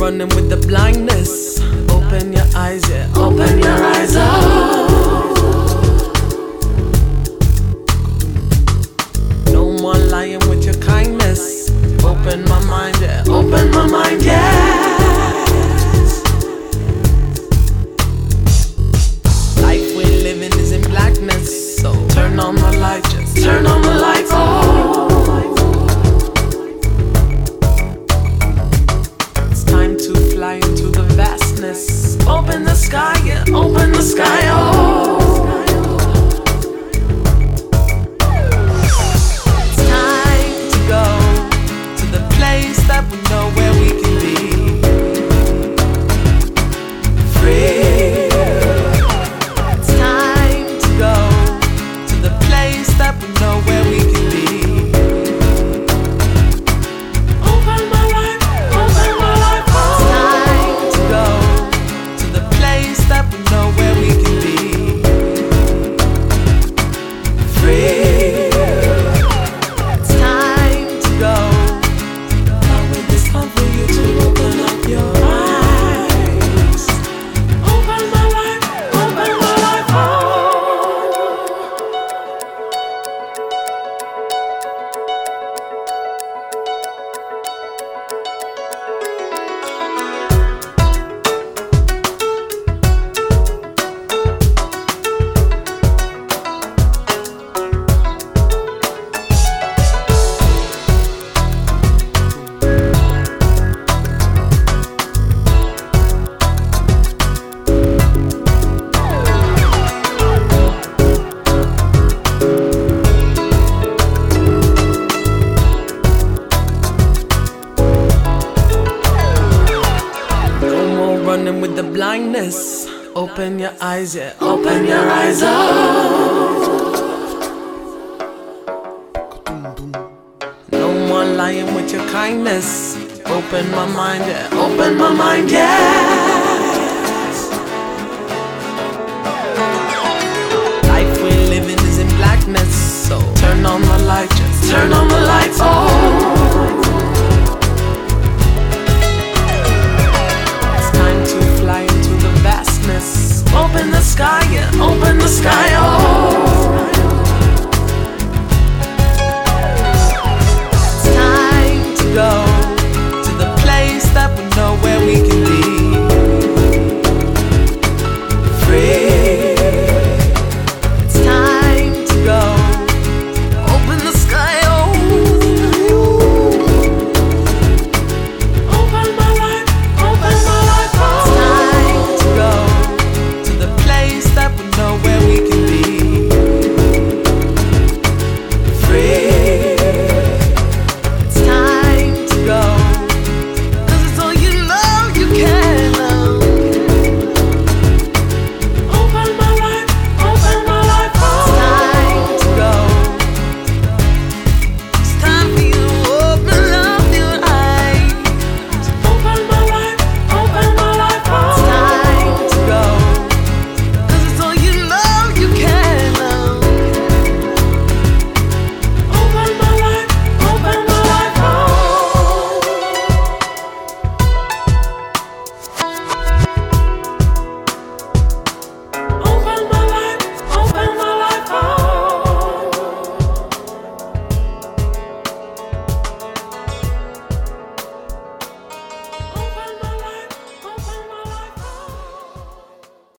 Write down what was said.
running with the blindness. Open your eyes, yeah, open your eyes up. No more lying with your kindness. Open my mind, yeah, open my mind, yes. Life we're living is in blackness, so turn on the light, just turn on the lights, oh. Fly into the vastness. Open the sky, yeah, open the sky, oh. It's time to go to the place that we know where we can be free. It's time to go to the place that we know where we can be. Running with the blindness. Open your eyes, yeah, open your eyes up. No more lying with your kindness. Open my mind, yeah, open my mind, yes. Life we're living is in blackness, so turn on the light, just turn on the lights, oh. Fly into the vastness. Open the sky, yeah, open the sky.